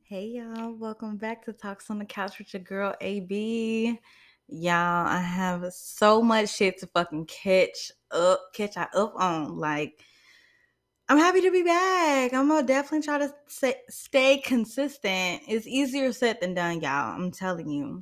Hey y'all, welcome back to Talks on the Couch with your girl AB. Y'all, I have so much shit to fucking catch I up on. Like, I'm happy to be back. I'm gonna definitely try to stay consistent. It's easier said than done, y'all. I'm telling you.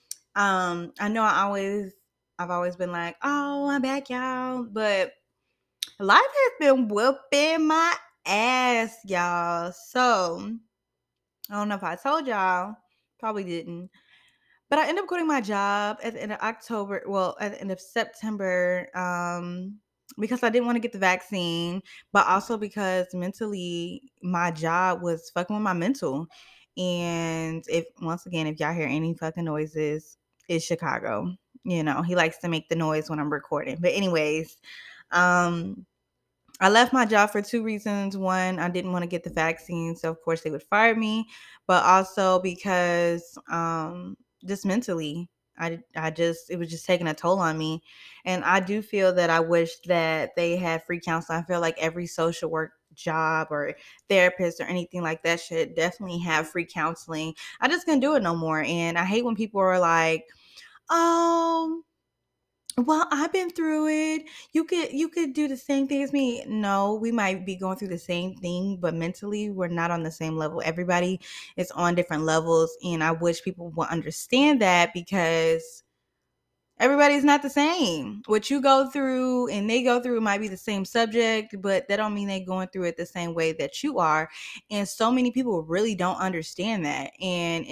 I know I've always been like, oh, I'm back, y'all, but life has been whooping my ass, y'all. So I don't know if I told y'all, probably didn't. But I ended up quitting my job at the end of October, well, at the end of September, because I didn't want to get the vaccine, but also because mentally my job was fucking with my mental. And if once again, if y'all hear any fucking noises, it's Chicago. You know, he likes to make the noise when I'm recording. But anyways, um, I left my job for two reasons. One, I didn't want to get the vaccine, so of course they would fire me, but also because just mentally, I just it was just taking a toll on me. And I do feel that I wish that they had free counseling. I feel like every social work job or therapist or anything like that should definitely have free counseling. I just couldn't do it no more. And I hate when people are like, "Oh, well, I've been through it. You could do the same thing as me." No, we might be going through the same thing, but mentally we're not on the same level. Everybody is on different levels, and I wish people would understand that because everybody's not the same. What you go through and they go through might be the same subject, but that don't mean they going through it the same way that you are. And so many people really don't understand that. And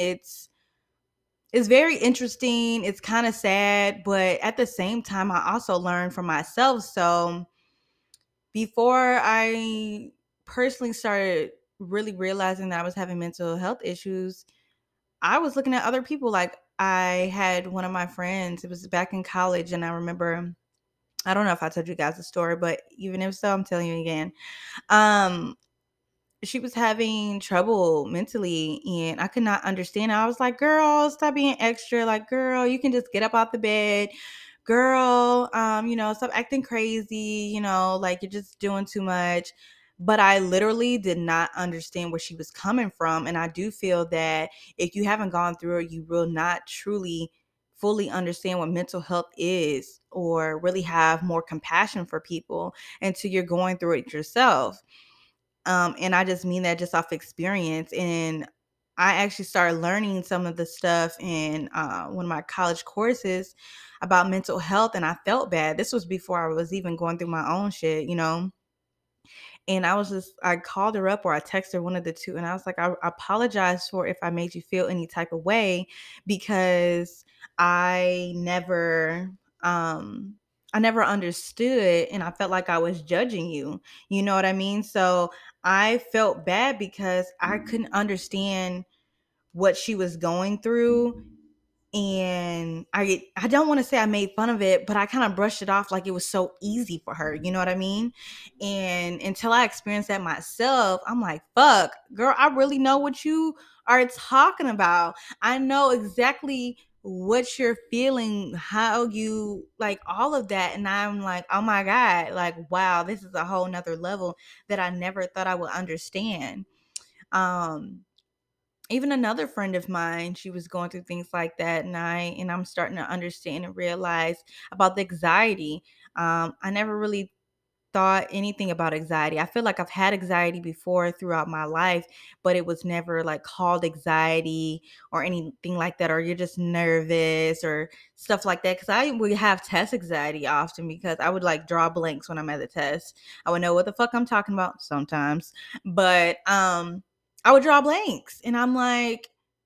it's very interesting. It's kind of sad, but at the same time, I also learned from myself. So before I personally started really realizing that I was having mental health issues, I was looking at other people. Like, I had one of my friends, it was back in college, and I remember, I don't know if I told you guys the story, but even if so, I'm telling you again. Um, she was having trouble mentally and I could not understand. I was like, girl, stop being extra. Like, girl, you can just get up out the bed. Girl, stop acting crazy, like you're just doing too much. But I literally did not understand where she was coming from. And I do feel that if you haven't gone through it, you will not truly fully understand what mental health is or really have more compassion for people until you're going through it yourself. And I just mean that just off experience. And I actually started learning some of the stuff in one of my college courses about mental health, and I felt bad. This was before I was even going through my own shit. And I called her up or I texted her, one of the two, and I was like, I apologize for if I made you feel any type of way because I never, um, I never understood and I felt like I was judging you. You know what I mean? So I felt bad because I couldn't understand what she was going through, and I don't want to say I made fun of it, but I kind of brushed it off like it was so easy for her. You know what I mean? And until I experienced that myself, I'm like, fuck, girl, I really know what you are talking about. I know exactly what you're feeling, how you like all of that. And I'm like, oh my God, like, wow, this is a whole nother level that I never thought I would understand. Um, Even another friend of mine, she was going through things like that, and I'm starting to understand and realize about the anxiety. I never really thought anything about anxiety. I feel like I've had anxiety before throughout my life, but it was never like called anxiety or anything like that, or you're just nervous or stuff like that. Because I would have test anxiety often because I would like draw blanks when I'm at the test. I would know what the fuck I'm talking about sometimes, but I would draw blanks, and I'm like,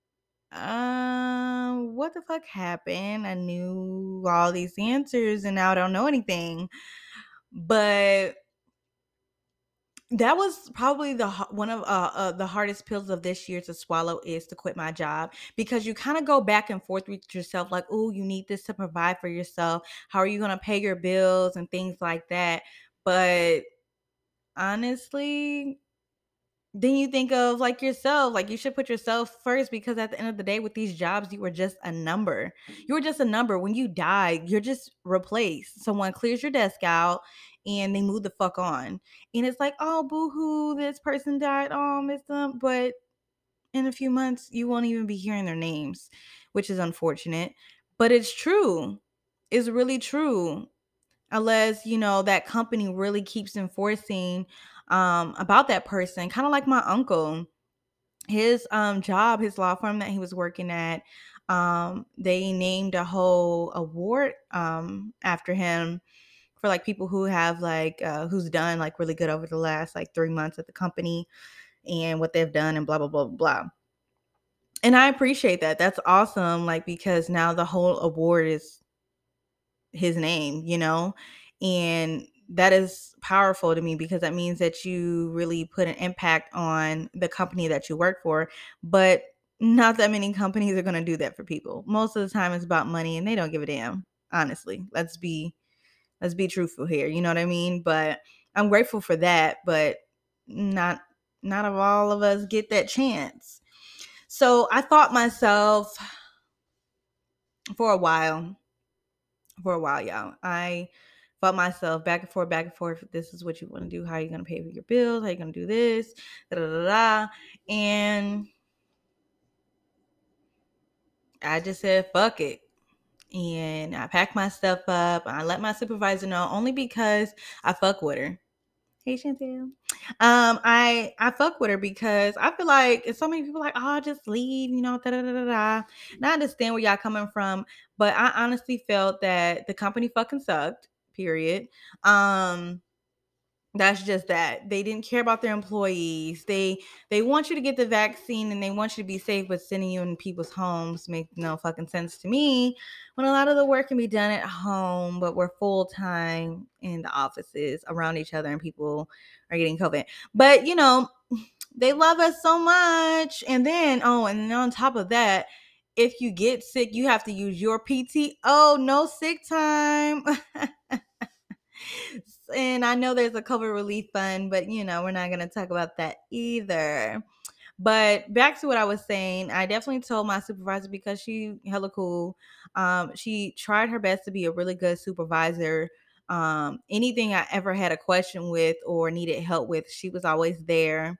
what the fuck happened? I knew all these answers, and now I don't know anything. But that was probably one of the hardest pills of this year to swallow, is to quit my job, because you kind of go back and forth with yourself like, oh, you need this to provide for yourself. How are you going to pay your bills and things like that? But honestly, then you think of like yourself, like you should put yourself first, because at the end of the day with these jobs, you were just a number. You were just a number. When you die, you're just replaced. Someone clears your desk out and they move the fuck on. And it's like, oh, boo hoo, this person died. Oh, miss them. But in a few months, you won't even be hearing their names, which is unfortunate. But it's true. It's really true. Unless, that company really keeps enforcing about that person. Kind of like my uncle. His job, his law firm that he was working at, they named a whole award after him for like people who have like who's done like really good over the last like 3 months at the company and what they've done and blah blah blah blah. And I appreciate that. That's awesome. Like, because now the whole award is his name. And that is powerful to me because that means that you really put an impact on the company that you work for. But not that many companies are going to do that for people. Most of the time it's about money and they don't give a damn. Honestly, let's be truthful here. You know what I mean? But I'm grateful for that, but not not of all of us get that chance. So I thought myself for a while, y'all. I thought myself back and forth, back and forth. This is what you want to do. How are you going to pay for your bills? How are you going to do this? Da, da, da, da. And I just said, fuck it. And I packed my stuff up. I let my supervisor know only because I fuck with her. Hey Chantel. I fuck with her because I feel like so many people like, oh, just leave, da da da da da. And I understand where y'all coming from, but I honestly felt that the company fucking sucked. Period. Um, that's just that. They didn't care about their employees. They want you to get the vaccine and they want you to be safe, but sending you in people's homes makes no fucking sense to me. When a lot of the work can be done at home, but we're full time in the offices around each other and people are getting COVID. But they love us so much. And then and on top of that, if you get sick, you have to use your PTO, no sick time. And I know there's a COVID relief fund, but we're not going to talk about that either. But back to what I was saying, I definitely told my supervisor because she hella cool. She tried her best to be a really good supervisor. Anything I ever had a question with or needed help with, she was always there.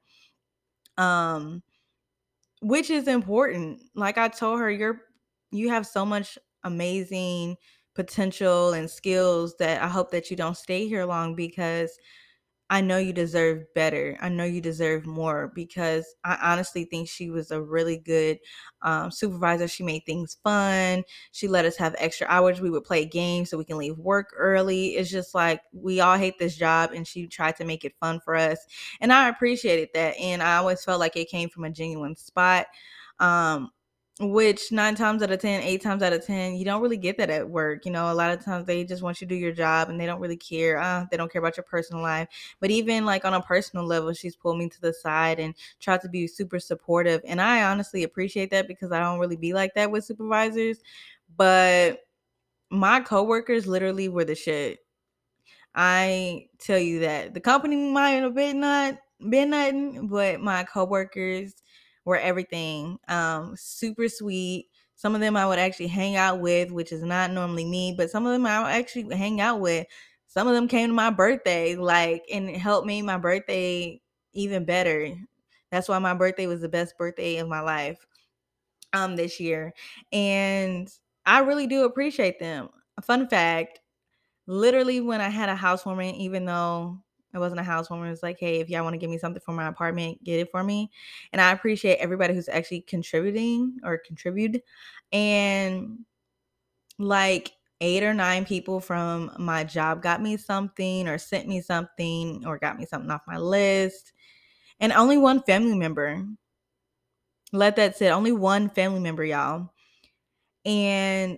Which is important. Like I told her, you have so much amazing potential and skills that I hope that you don't stay here long because I know you deserve better. I know you deserve more because I honestly think she was a really good supervisor. She made things fun. She let us have extra hours. We would play games so we can leave work early. It's just like we all hate this job and she tried to make it fun for us. And I appreciated that. And I always felt like it came from a genuine spot. Which 9 times out of 10, 8 times out of 10, you don't really get that at work. A lot of times they just want you to do your job and they don't really care. They don't care about your personal life. But even like on a personal level, she's pulled me to the side and tried to be super supportive. And I honestly appreciate that because I don't really be like that with supervisors. But my coworkers literally were the shit. I tell you that the company might have been nothing, but my coworkers were everything. Super sweet. Some of them I would actually hang out with, which is not normally me, but some of them I would actually hang out with. Some of them came to my birthday, and it helped make my birthday even better. That's why my birthday was the best birthday of my life this year. And I really do appreciate them. A fun fact, literally when I had a housewarming, even though it wasn't a housewarming, it was like, hey, if y'all want to give me something for my apartment, get it for me. And I appreciate everybody who's actually contributing or contribute. And like 8 or 9 people from my job got me something or sent me something or got me something off my list. And only one family member. Let that sit. Only one family member, y'all. And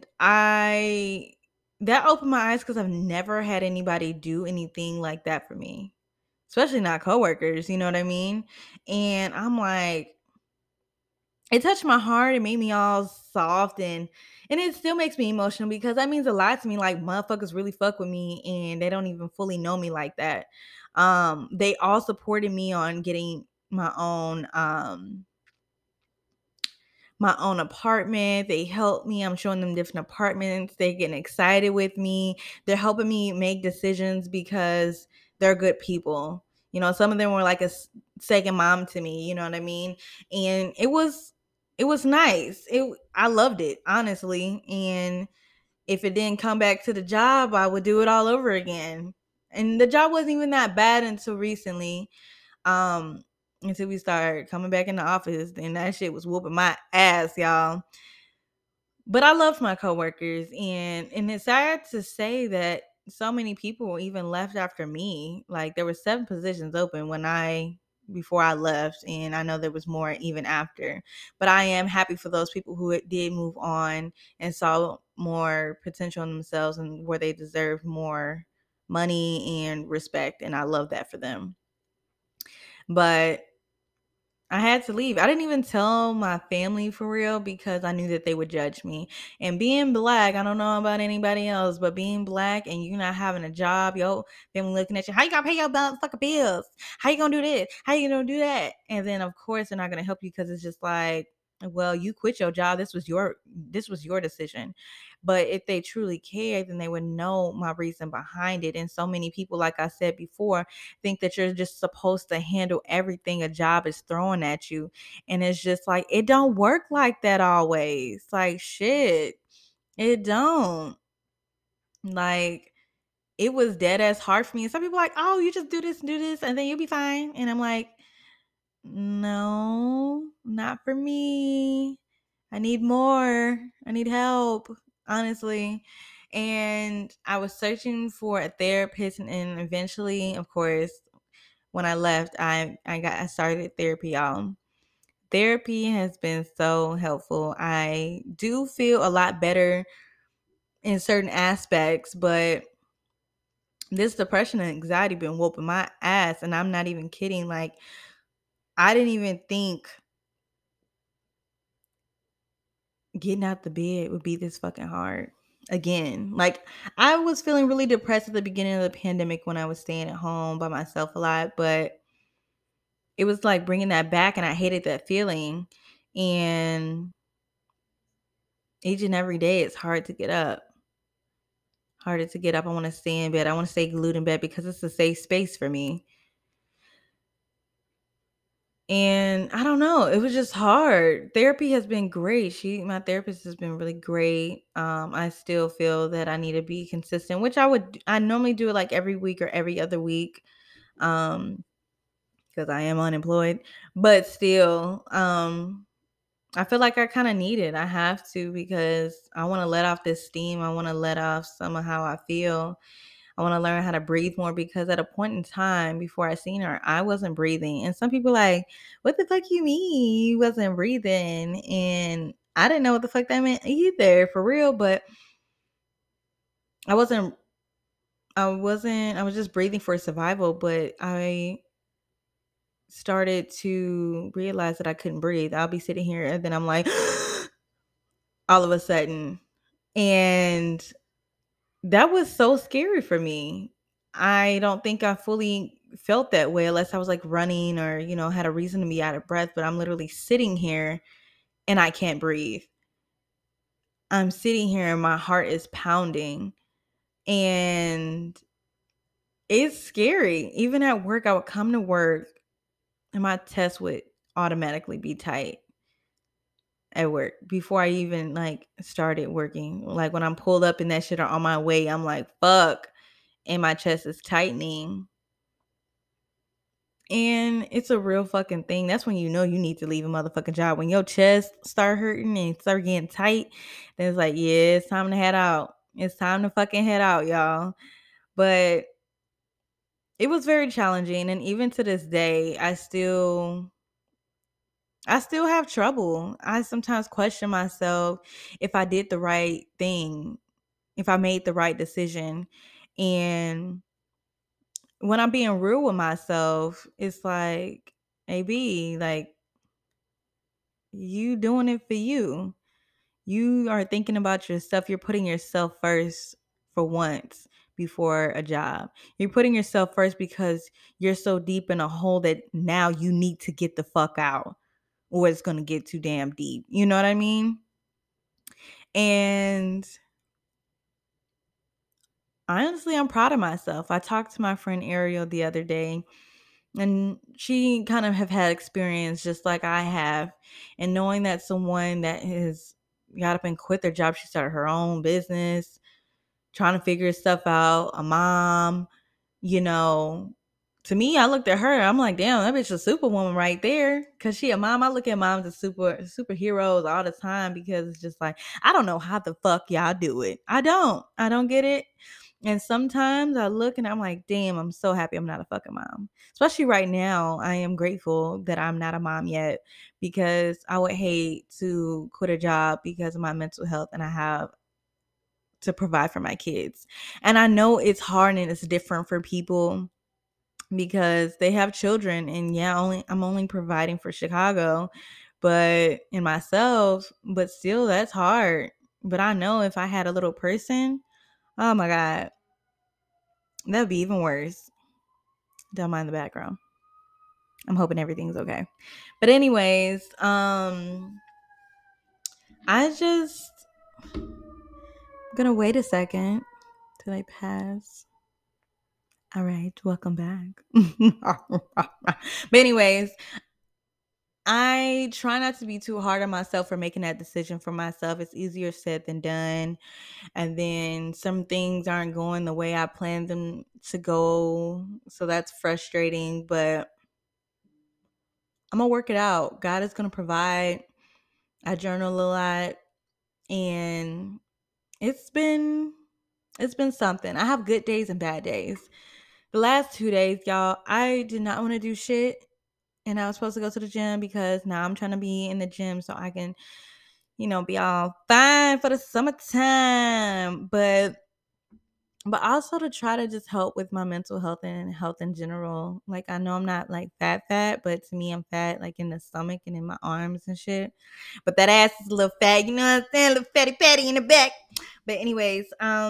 that opened my eyes because I've never had anybody do anything like that for me, especially not coworkers, you know what I mean? And I'm like, it touched my heart. It made me all soft and it still makes me emotional because that means a lot to me. Like motherfuckers really fuck with me and they don't even fully know me like that. They all supported me on getting my own apartment. They help me. I'm showing them different apartments. They're getting excited with me. They're helping me make decisions because they're good people. Some of them were like a second mom to me, you know what I mean? And it was nice. I loved it, honestly. And if it didn't come back to the job, I would do it all over again. And the job wasn't even that bad until recently. Until we started coming back in the office, and that shit was whooping my ass, y'all. But I loved my coworkers, and it's sad to say that so many people even left after me. Like, there were 7 positions open before I left, and I know there was more even after. But I am happy for those people who did move on and saw more potential in themselves and where they deserved more money and respect, and I love that for them. But I had to leave. I didn't even tell my family for real because I knew that they would judge me. And being black, I don't know about anybody else, but being black and you not having a job, yo, family looking at you, how you gonna pay your fucking bills? How you gonna do this? How you gonna do that? And then of course they're not gonna help you because it's just like, well, you quit your job. This was your decision. But if they truly cared, then they would know my reason behind it. And so many people, like I said before, think that you're just supposed to handle everything a job is throwing at you. And it's just like, it don't work like that always. Like, shit, it don't. Like, it was dead as hard for me. And some people are like, oh, you just do this, and then you'll be fine. And I'm like, no, not for me. I need more. I need help, honestly. And I was searching for a therapist, and eventually, of course, when I left, I started therapy, y'all. Therapy has been so helpful. I do feel a lot better in certain aspects, but this depression and anxiety been whooping my ass, and I'm not even kidding. Like, I didn't even think getting out the bed would be this fucking hard again. Like, I was feeling really depressed at the beginning of the pandemic when I was staying at home by myself a lot, but it was like bringing that back, and I hated that feeling. And each and every day it's hard to get up. Harder to get up. I want to stay in bed. I want to stay glued in bed because it's a safe space for me. And I don't know, it was just hard. Therapy has been great. My therapist has been really great. I still feel that I need to be consistent, which I normally do it like every week or every other week. Because I am unemployed. But still, I feel like I kind of need it. I have to because I want to let off this steam. I want to let off some of how I feel. I want to learn how to breathe more because at a point in time before I seen her, I wasn't breathing. And some people like, what the fuck you mean you wasn't breathing? And I didn't know what the fuck that meant either, for real. But I wasn't, I was just breathing for survival. But I started to realize that I couldn't breathe. I'll be sitting here and then I'm like, all of a sudden. And that was so scary for me. I don't think I fully felt that way unless I was like running or, had a reason to be out of breath. But I'm literally sitting here and I can't breathe. I'm sitting here and my heart is pounding. And it's scary. Even at work, I would come to work and my chest would automatically be tight at work before I even like started working. Like when I'm pulled up and that shit are on my way, I'm like, fuck. And my chest is tightening. And it's a real fucking thing. That's when you know you need to leave a motherfucking job. When your chest start hurting and start getting tight, then it's like, yeah, it's time to head out. It's time to fucking head out, y'all. But it was very challenging. And even to this day, I still have trouble. I sometimes question myself if I did the right thing, if I made the right decision. And when I'm being real with myself, it's like, AB, like, you doing it for you. You are thinking about yourself. You're putting yourself first for once before a job. You're putting yourself first because you're so deep in a hole that now you need to get the fuck out or it's going to get too damn deep. You know what I mean? And honestly, I'm proud of myself. I talked to my friend Ariel the other day And she kind of have had experience just like I have. And knowing that someone that has got up and quit their job, she started her own business, trying to figure stuff out, a mom, you know, to me, I looked at her, I'm like, damn, that bitch a superwoman right there. Cause she a mom. I look at moms as superheroes all the time because it's just like, I don't know how the fuck y'all do it. I don't. I don't get it. And sometimes I look and I'm like, damn, I'm so happy I'm not a fucking mom. Especially right now, I am grateful that I'm not a mom yet because I would hate to quit a job because of my mental health and I have to provide for my kids. And I know it's hard and it's different for people because they have children and yeah, I'm only providing for Chicago, but in myself, but still that's hard. But I know if I had a little person, oh my god, that'd be even worse. Don't mind the background. I'm hoping everything's okay. But anyways, I just gonna wait a second till they pass. All right, welcome back. But anyways, I try not to be too hard on myself for making that decision for myself. It's easier said than done. And then some things aren't going the way I planned them to go. So that's frustrating, but I'm going to work it out. God is going to provide. I journal a lot and it's been something. I have good days and bad days. The last 2 days, y'all, I did not want to do shit. And I was supposed to go to the gym because now I'm trying to be in the gym so I can, be all fine for the summertime. But also to try to just help with my mental health and health in general. Like I know I'm not like fat, but to me I'm fat like in the stomach and in my arms and shit. But that ass is a little fat, you know what I'm saying? A little fatty patty in the back. But anyways,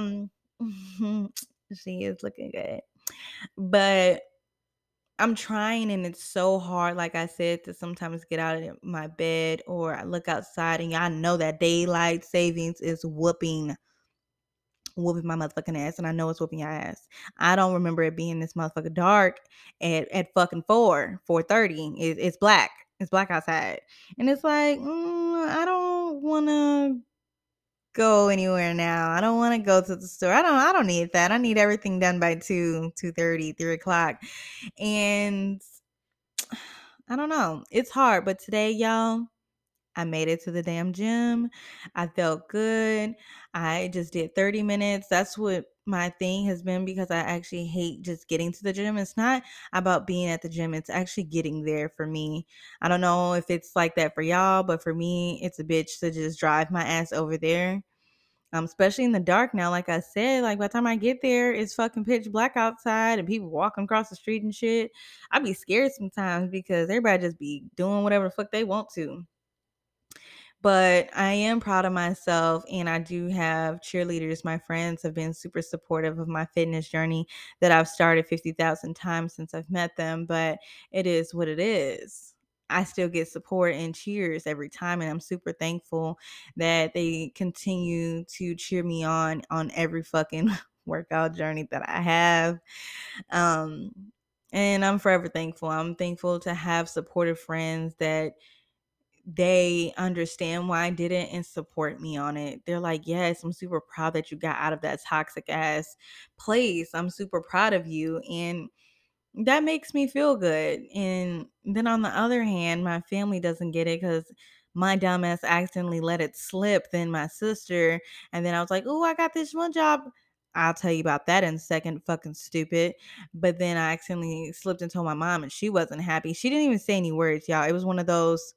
she is looking good. But I'm trying and it's so hard, like I said, to sometimes get out of my bed or I look outside and y'all know that daylight savings is whooping my motherfucking ass, and I know it's whooping your ass. I don't remember it being this motherfucking dark at fucking 4:30. It's black. It's black outside, and it's like I don't want to go anywhere now. I don't want to go to the store. I don't need that. I need everything done by 2:30, 3 o'clock, and I don't know. It's hard, but today, y'all, I made it to the damn gym. I felt good. I just did 30 minutes. That's what my thing has been because I actually hate just getting to the gym. It's not about being at the gym, it's actually getting there for me. I don't know if it's like that for y'all, but for me, it's a bitch to just drive my ass over there. Especially in the dark now, like I said, like by the time I get there, it's fucking pitch black outside and people walking across the street and shit. I be scared sometimes because everybody just be doing whatever the fuck they want to. But I am proud of myself and I do have cheerleaders. My friends have been super supportive of my fitness journey that I've started 50,000 times since I've met them, but it is what it is. I still get support and cheers every time and I'm super thankful that they continue to cheer me on every fucking workout journey that I have. Um and I'm forever thankful. I'm thankful to have supportive friends that they understand why I did it and support me on it. They're like, yes, I'm super proud that you got out of that toxic ass place. I'm super proud of you. And that makes me feel good. And then on the other hand, my family doesn't get it because my dumbass accidentally let it slip. Then my sister, and then I was like, oh, I got this one job. I'll tell you about that in a second, fucking stupid. But then I accidentally slipped and told my mom, and she wasn't happy. She didn't even say any words, y'all. It was one of those,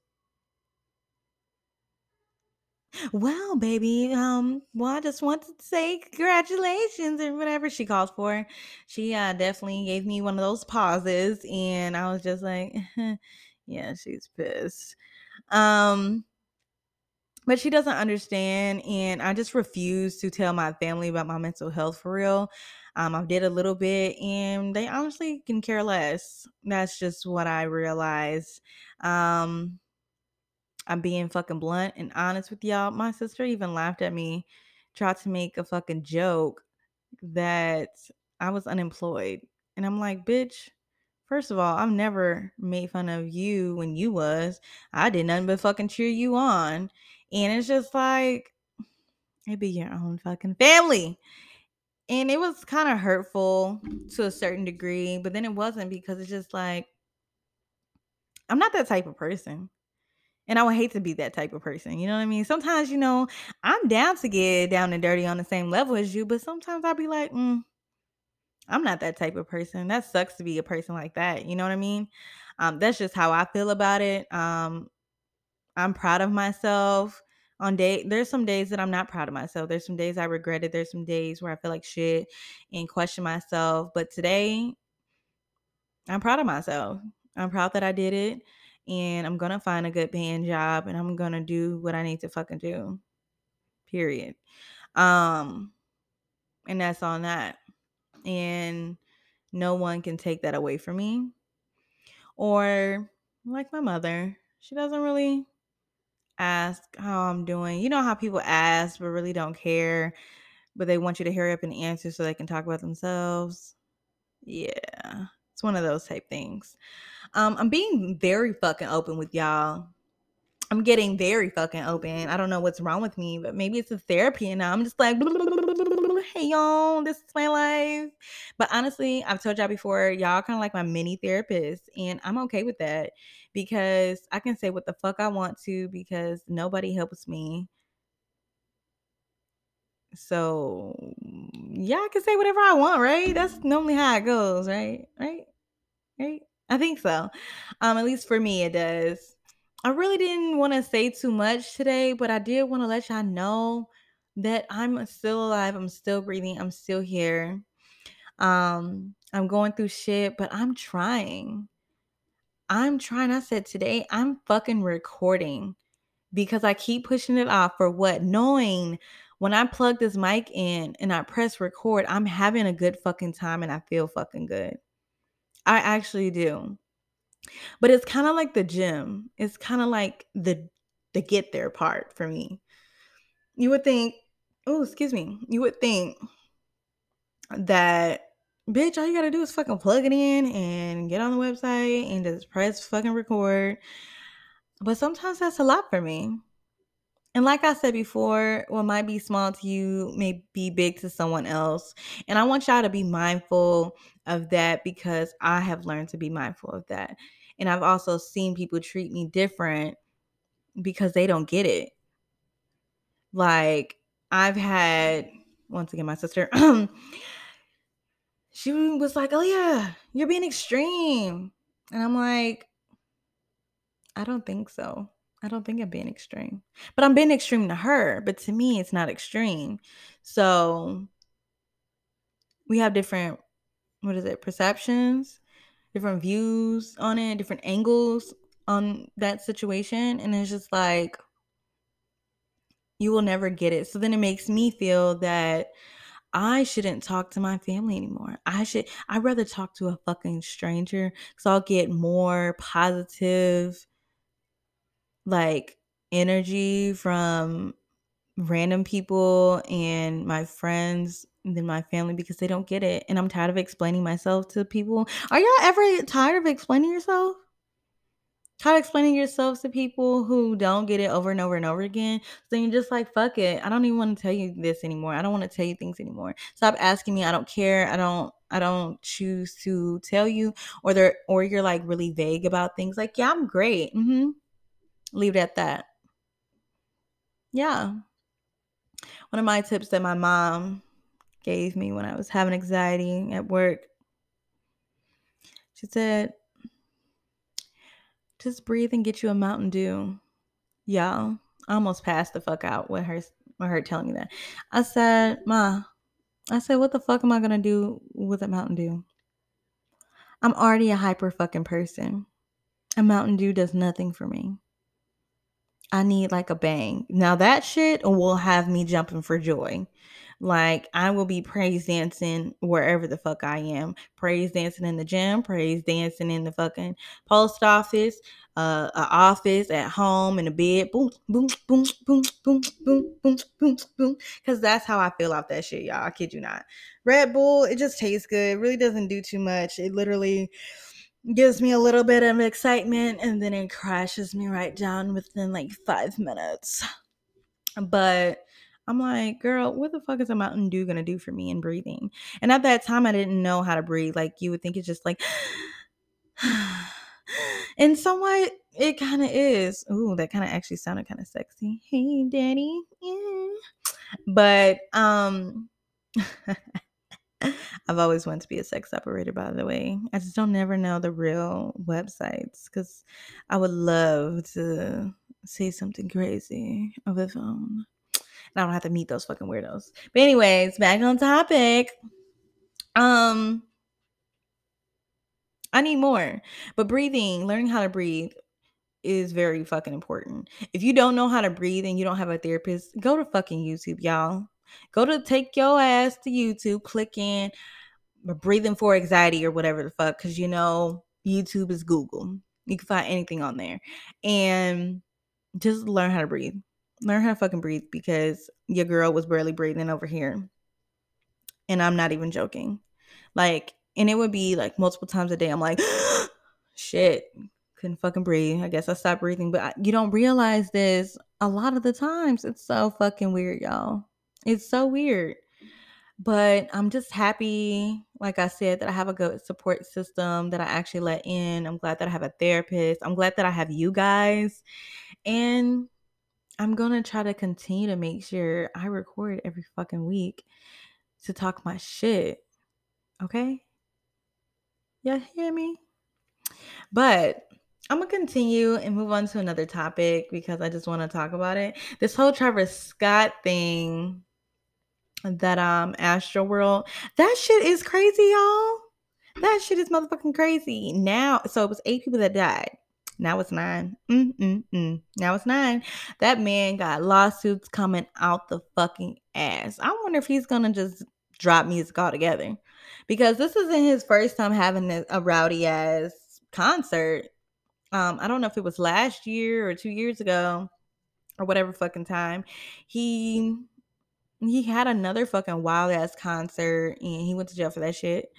well, baby, well, I just wanted to say congratulations and whatever she called for. She definitely gave me one of those pauses, and I was just like, yeah, she's pissed. Um, but she doesn't understand, and I just refuse to tell my family about my mental health for real. I did a little bit, and they honestly can care less. That's just what I realized. Um, I'm being fucking blunt and honest with y'all. My sister even laughed at me, tried to make a fucking joke that I was unemployed. And I'm like, bitch, First of all, I've never made fun of you when you was. I did nothing but fucking cheer you on. And it's just like, it be your own fucking family. And it was kind of hurtful to a certain degree, but then it wasn't because it's just like, I'm not that type of person. And I would hate to be that type of person. You know what I mean? Sometimes, I'm down to get down and dirty on the same level as you, but sometimes I'll be like, I'm not that type of person. That sucks to be a person like that. You know what I mean? That's just how I feel about it. I'm proud of myself. There's some days that I'm not proud of myself. There's some days I regret it. There's some days where I feel like shit and question myself. But today, I'm proud of myself. I'm proud that I did it. And I'm gonna find a good paying job and I'm gonna do what I need to fucking do. Period. Um, and that's on that. And no one can take that away from me. Or like my mother, she doesn't really ask how I'm doing. You know how people ask but really don't care, but they want you to hurry up and answer so they can talk about themselves. Yeah. It's one of those type things. I'm being very fucking open with y'all. I'm getting very fucking open. I don't know what's wrong with me, but maybe it's a therapy and now I'm just like, hey y'all, this is my life. But honestly, I've told y'all before, y'all kind of like my mini therapist, and I'm okay with that because I can say what the fuck I want to because nobody helps me. So yeah, I can say whatever I want, right? That's normally how it goes, right? Right? I think so. At least for me, it does. I really didn't want to say too much today, but I did want to let y'all know that I'm still alive. I'm still breathing. I'm still here. I'm going through shit, but I'm trying. I'm trying. I said today, I'm fucking recording because I keep pushing it off for what? Knowing when I plug this mic in and I press record, I'm having a good fucking time and I feel fucking good. I actually do. But it's kind of like the gym. It's kind of like the get there part for me. You would think, oh, excuse me. You would think that bitch, all you gotta do is fucking plug it in and get on the website and just press fucking record. But sometimes that's a lot for me. And like I said before, what might be small to you may be big to someone else. And I want y'all to be mindful of that because I have learned to be mindful of that. And I've also seen people treat me different because they don't get it. Like I've had, once again, my sister, she was like, oh yeah, you're being extreme. And I'm like, I don't think so. I don't think I'm being extreme. But I'm being extreme to her. But to me, it's not extreme. So we have different, what is it, perceptions, different views on it, different angles on that situation. And it's just like, you will never get it. So then it makes me feel that I shouldn't talk to my family anymore. I'd rather talk to a fucking stranger because I'll get more positive, like, energy from random people and my friends than my family because they don't get it. And I'm tired of explaining myself to people. Are y'all ever tired of explaining yourself? Tired of explaining yourselves to people who don't get it over and over and over again. So you're just like, fuck it. I don't even want to tell you this anymore. I don't want to tell you things anymore. Stop asking me. I don't care. I don't choose to tell you. Or you're like really vague about things. Like, yeah, I'm great. Leave it at that. Yeah. One of my tips that my mom gave me when I was having anxiety at work, she said, just breathe and get you a Mountain Dew. Y'all, I almost passed the fuck out with her telling me that. I said, Ma, what the fuck am I gonna do with a Mountain Dew? I'm already a hyper fucking person. A Mountain Dew does nothing for me. I need like a bang. Now that shit will have me jumping for joy. Like I will be praise dancing wherever the fuck I am. Praise dancing in the gym, praise dancing in the fucking post office, a office, at home, in the bed. Boom, boom, boom, boom, boom, boom, boom, boom, boom. Cause that's how I feel off that shit, y'all. I kid you not. Red Bull, it just tastes good. It really doesn't do too much. It literally gives me a little bit of excitement, and then it crashes me right down within like 5 minutes. But I'm like, girl, what the fuck is a Mountain Dew gonna do for me in breathing? And at that time, I didn't know how to breathe. Like, you would think it's just like, and somewhat it kind of is. Ooh, that kind of actually sounded kind of sexy. Hey, daddy. Yeah. But I've always wanted to be a sex operator, by the way. I just don't never know the real websites because I would love to say something crazy over the phone. And I don't have to meet those fucking weirdos. But anyways, back on topic. I need more. But breathing, learning how to breathe is very fucking important. If you don't know how to breathe and you don't have a therapist, go to fucking YouTube, y'all. Go to take your ass to YouTube, click in breathing for anxiety or whatever the fuck, because YouTube is Google. You can find anything on there. And just learn how to breathe. Learn how to fucking breathe, because your girl was barely breathing over here. And I'm not even joking. Like, and it would be like multiple times a day. I'm like, shit, couldn't fucking breathe. I guess I stopped breathing. But you don't realize this a lot of the times. It's so fucking weird, y'all. It's so weird. But I'm just happy, like I said, that I have a good support system that I actually let in. I'm glad that I have a therapist. I'm glad that I have you guys. And I'm going to try to continue to make sure I record every fucking week to talk my shit. Okay? Y'all hear me? But I'm going to continue and move on to another topic because I just want to talk about it. This whole Travis Scott thing, that Astroworld, that shit is crazy, y'all. That shit is motherfucking crazy. Now, so it was 8 people that died. Now it's 9. Now it's 9. That man got lawsuits coming out the fucking ass. I wonder if he's gonna just drop music altogether, because this isn't his first time having a rowdy ass concert. I don't know if it was last year or 2 years ago or whatever fucking time. He had another fucking wild ass concert and he went to jail for that shit.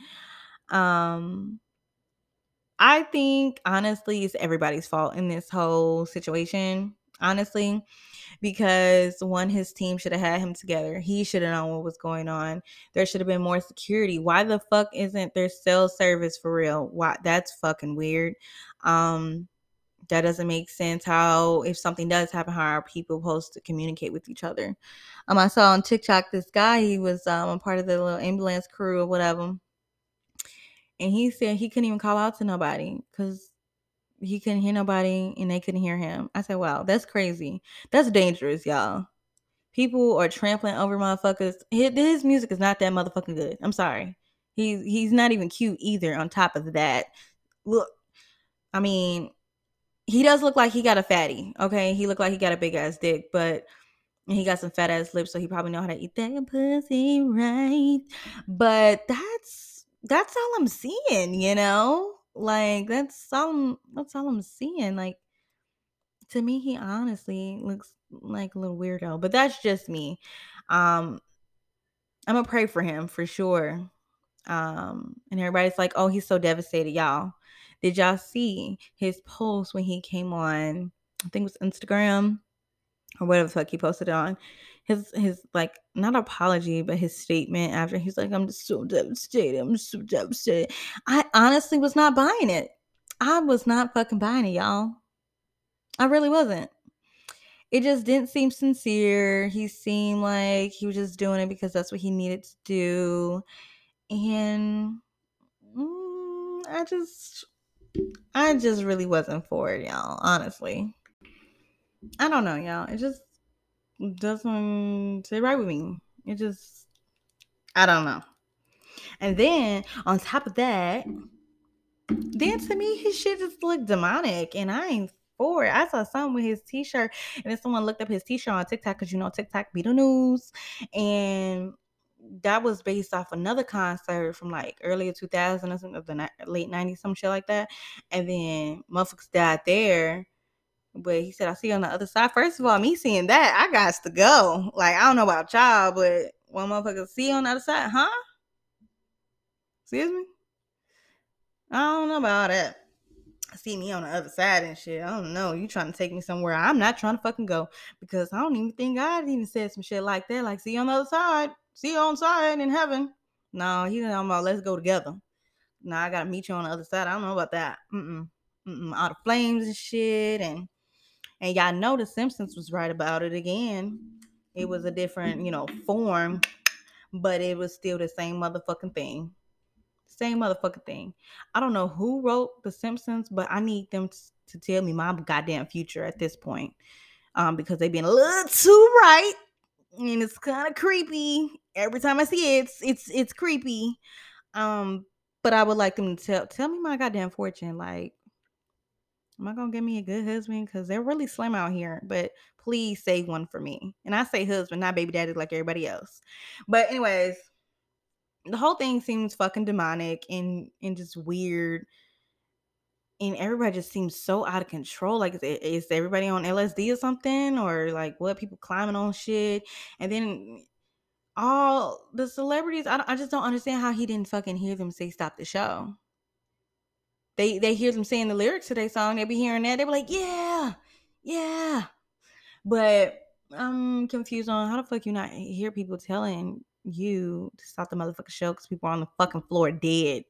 I think honestly it's everybody's fault in this whole situation. Honestly, because one, his team should have had him together. He should have known what was going on. There should have been more security. Why the fuck isn't there cell service for real? Why? That's fucking weird. That doesn't make sense. How, if something does happen, how are people supposed to communicate with each other? I saw on TikTok this guy, he was a part of the little ambulance crew or whatever, and he said he couldn't even call out to nobody because he couldn't hear nobody and they couldn't hear him. I said, wow, that's crazy. That's dangerous, y'all. People are trampling over motherfuckers. His music is not that motherfucking good. I'm sorry. He's not even cute either. On top of that, look, I mean, he does look like he got a fatty. Okay, he looked like he got a big ass dick, but he got some fat ass lips, so he probably know how to eat that pussy right. But that's all I'm seeing, Like that's all I'm seeing. Like, to me, he honestly looks like a little weirdo. But that's just me. I'm gonna pray for him for sure. And everybody's like, oh, he's so devastated, y'all. Did y'all see his post when he came on, I think it was Instagram or whatever the fuck he posted it on? His like, not apology, but his statement after, he's like, I'm just so devastated. I'm so devastated. I honestly was not buying it. I was not fucking buying it, y'all. I really wasn't. It just didn't seem sincere. He seemed like he was just doing it because that's what he needed to do. And I just really wasn't for it, y'all. Honestly, I don't know, y'all. It just doesn't sit right with me. It just, I don't know. And then on top of that, then to me his shit just looked demonic, and I ain't for it. I saw something with his t-shirt, and then someone looked up his t-shirt on TikTok, because TikTok be the news, and that was based off another concert from like earlier 2000 or something, of the late 90s, some shit like that. And then motherfuckers died there. But he said, I see you on the other side. First of all, me seeing that, I got to go. Like, I don't know about y'all, but one motherfucker see you on the other side, huh? Excuse me? I don't know about it. See me on the other side and shit. I don't know. You trying to take me somewhere I'm not trying to fucking go, because I don't even think God even said some shit like that. Like, see you on the other side. See you on the side in heaven. No, he talking about let's go together. No, I gotta meet you on the other side. I don't know about that. All the flames and shit, and y'all know the Simpsons was right about it again. It was a different, form, but it was still the same motherfucking thing. Same motherfucking thing. I don't know who wrote The Simpsons, but I need them to tell me my goddamn future at this point. Because they've been a little too right, and it's kind of creepy. Every time I see it, it's creepy. But I would like them to tell me my goddamn fortune. Like, am I gonna get me a good husband? Because they're really slim out here. But please save one for me. And I say husband, not baby daddy like everybody else. But anyways, the whole thing seems fucking demonic and just weird, and everybody just seems so out of control. Like, is everybody on LSD or something, or like what? People climbing on shit, and then all the celebrities. I just don't understand how he didn't fucking hear them say stop the show. They hear them saying the lyrics to their song. They be hearing that. They be like, yeah, yeah. But I'm confused on how the fuck you not hear people telling you to stop the motherfucking show because people are on the fucking floor dead.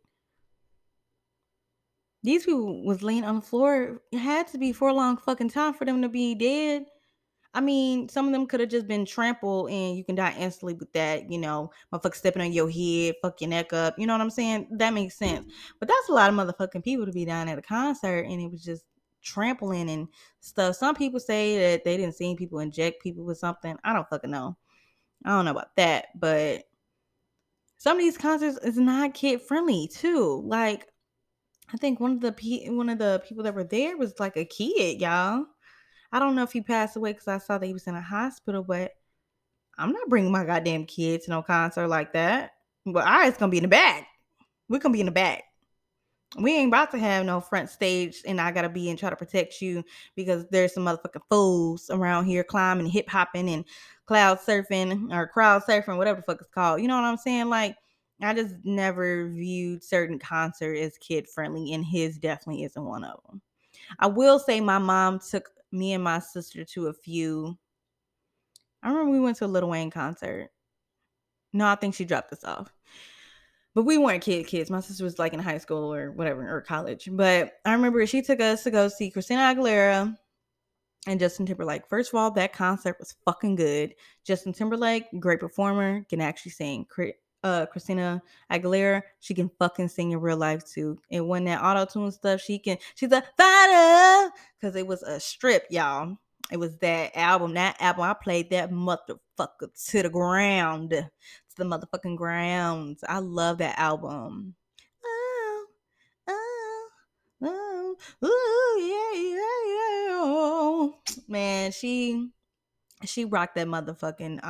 These people was laying on the floor. It had to be for a long fucking time for them to be dead. I mean, some of them could have just been trampled and you can die instantly with that, motherfucker stepping on your head, fuck your neck up. You know what I'm saying? That makes sense. But that's a lot of motherfucking people to be down at a concert and it was just trampling and stuff. Some people say that they didn't see people inject people with something. I don't fucking know. I don't know about that. But some of these concerts is not kid friendly too. Like, I think one of the people that were there was like a kid, y'all. I don't know if he passed away because I saw that he was in a hospital, but I'm not bringing my goddamn kid to no concert like that. But I it's gonna be in the back. We're gonna be in the back. We ain't about to have no front stage, and I gotta be and try to protect you because there's some motherfucking fools around here climbing, hip hopping, and cloud surfing or crowd surfing, whatever the fuck it's called. You know what I'm saying? Like, I just never viewed certain concert as kid friendly, and his definitely isn't one of them. I will say my mom took me and my sister to a few. I remember we went to a Lil Wayne concert. No, I think she dropped us off. But we weren't kids. My sister was like in high school or whatever, or college. But I remember she took us to go see Christina Aguilera and Justin Timberlake. First of all, that concert was fucking good. Justin Timberlake, great performer, can actually sing. Christina Aguilera, she can fucking sing in real life too. And when that auto tune stuff, she's a fighter because it was a strip, y'all. It was that album. That album, I played that motherfucker to the ground, to the motherfucking ground. I love that album. Oh, oh, oh, ooh, yeah, yeah, yeah. Man, she rocked that motherfucking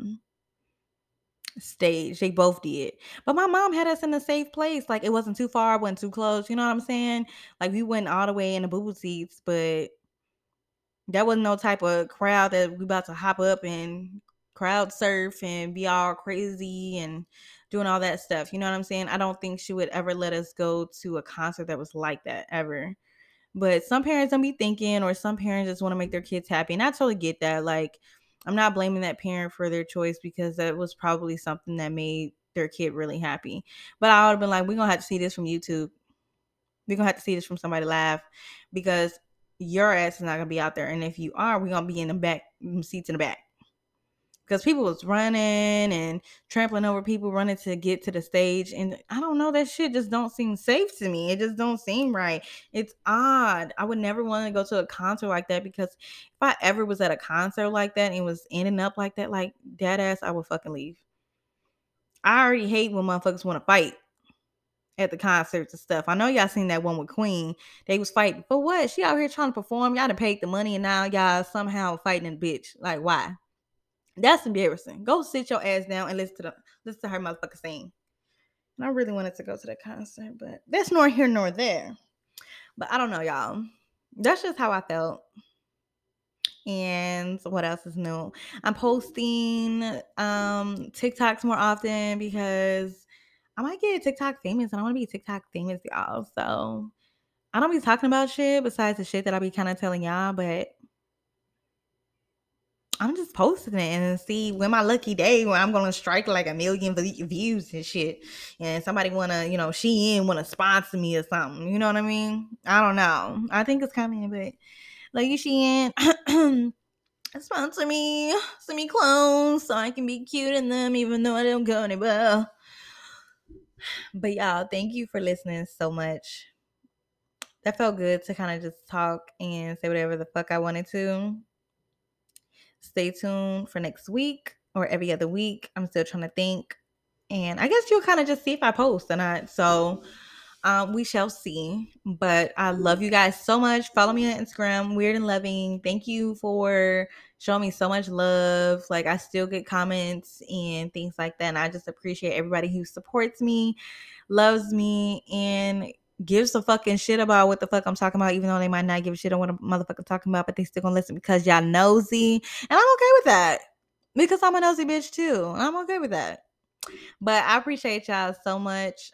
stage. They both did. But my mom had us in a safe place. Like, it wasn't too far, wasn't too close. You know what I'm saying? Like, we went all the way in the boo seats, but that wasn't no type of crowd that we about to hop up and crowd surf and be all crazy and doing all that stuff. You know what I'm saying? I don't think she would ever let us go to a concert that was like that ever. But some parents don't be thinking, or some parents just want to make their kids happy. And I totally get that. Like, I'm not blaming that parent for their choice because that was probably something that made their kid really happy. But I would have been like, we're going to have to see this from YouTube. We're going to have to see this from somebody live because your ass is not going to be out there. And if you are, we're going to be in the back, seats in the back. Because people was running and trampling over people running to get to the stage, and I don't know, that shit just don't seem safe to me. It just don't seem right. It's odd. I would never want to go to a concert like that, because if I ever was at a concert like that and it was ending up like that, like dead ass, I would fucking leave. I already hate when motherfuckers want to fight at the concerts and stuff. I know y'all seen that one with Queen. They was fighting for what? She out here trying to perform. Y'all done paid the money and now y'all somehow fighting a bitch. Like, why? That's embarrassing. Go sit your ass down and listen to her motherfucker sing. And I really wanted to go to that concert, but that's nor here nor there. But I don't know, y'all. That's just how I felt. And what else is new? I'm posting TikToks more often because I might get TikTok famous, and I want to be TikTok famous, y'all. So I don't be talking about shit besides the shit that I be kind of telling y'all, but I'm just posting it and see when my lucky day when I'm gonna strike like a million views and shit, and somebody wanna, Shein wanna sponsor me or something. You know what I mean? I don't know. I think it's coming, but like you, Shein, sponsor me, send me clothes so I can be cute in them, even though I don't go anywhere. But y'all, thank you for listening so much. That felt good to kind of just talk and say whatever the fuck I wanted to. Stay tuned for next week or every other week. I'm still trying to think. And I guess you'll kind of just see if I post or not. So we shall see. But I love you guys so much. Follow me on Instagram, Weird and Loving. Thank you for showing me so much love. Like, I still get comments and things like that. And I just appreciate everybody who supports me, loves me, and gives a fucking shit about what the fuck I'm talking about, even though they might not give a shit on what a motherfucker talking about, but they still gonna listen because y'all nosy. And I'm okay with that. Because I'm a nosy bitch too. And I'm okay with that. But I appreciate y'all so much.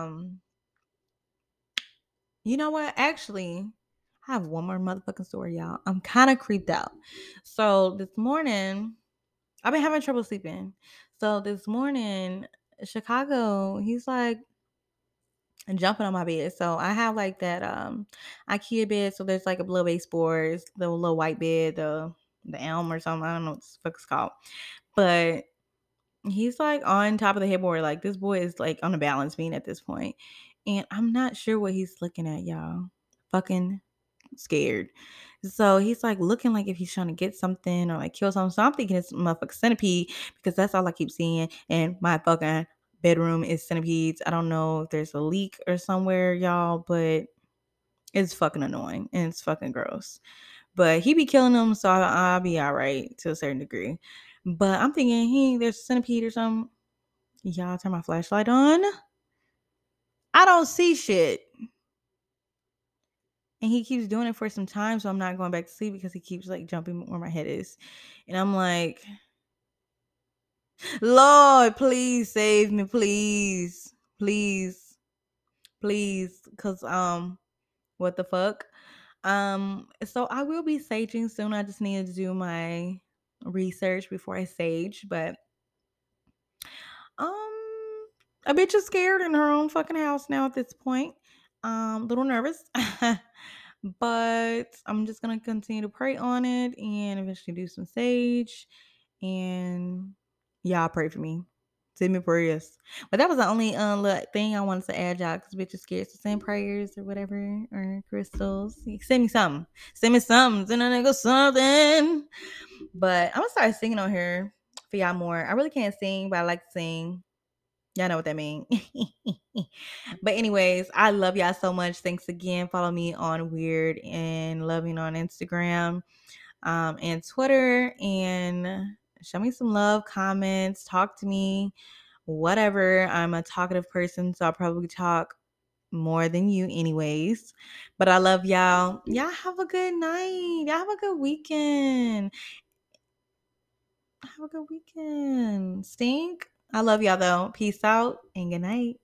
You know what? Actually, I have one more motherfucking story, y'all. I'm kind of creeped out. So this morning, I've been having trouble sleeping. So this morning, Chicago, he's like jumping on my bed. So I have like that IKEA bed. So there's like a little baseboard, the little white bed, the elm or something. I don't know what the fuck it's called. But he's like on top of the headboard. Like, this boy is like on a balance beam at this point. And I'm not sure what he's looking at, y'all. Fucking scared. So he's like looking like if he's trying to get something or like kill something. So I'm thinking it's a motherfucking centipede because that's all I keep seeing. And my fucking bedroom is centipedes. I don't know if there's a leak or somewhere, y'all, but it's fucking annoying and it's fucking gross. But he be killing them, so I'll be all right to a certain degree. But I'm thinking, hey, there's a centipede or something. Y'all, turn my flashlight on. I don't see shit. And he keeps doing it for some time, so I'm not going back to sleep because he keeps like jumping where my head is. And I'm like, Lord, please save me, please. Please. Please. Cause what the fuck? So I will be saging soon. I just need to do my research before I sage, but um a bitch is scared in her own fucking house now at this point. A little nervous. But I'm just gonna continue to pray on it and eventually do some sage. And y'all pray for me. Send me prayers. But that was the only little thing I wanted to add, y'all, because bitches scared to send prayers or whatever or crystals. Send me something. Send me something. Send a nigga something. But I'm gonna start singing on here for y'all more. I really can't sing, but I like to sing. Y'all know what that means. But anyways, I love y'all so much. Thanks again. Follow me on Weird and Loving on Instagram and Twitter. And show me some love, comments, talk to me, whatever. I'm a talkative person, so I'll probably talk more than you anyways. But I love y'all. Y'all have a good night. Y'all have a good weekend. Have a good weekend. Stink. I love y'all though. Peace out and good night.